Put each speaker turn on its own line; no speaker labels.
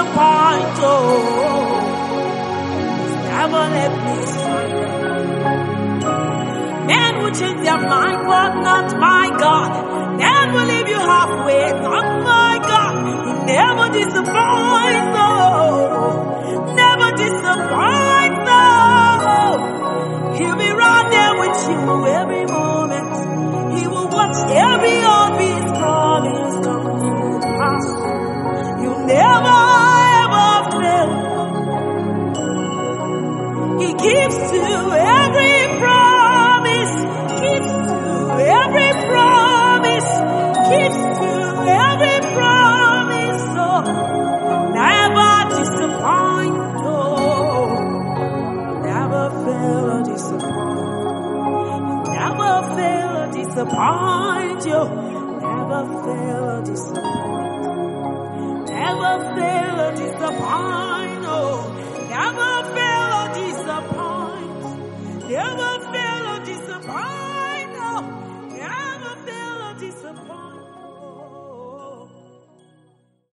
disappoint. Oh, never let me struggle. Men will change their mind, but not my God. Men will leave you halfway, not my God. He never disappoints. Oh, never disappoints. Oh, he'll be right there with you every moment. He will watch every of his promise come to pass. You never ever fail. He gives to every promise. Gives to every promise. Gives to every promise. So never disappoint. Oh, never fail or disappoint. Never fail or disappoint you. Never fail or disappoint. Never fail or disappoint. Oh, never fail or disappoint. Never fail or disappoint.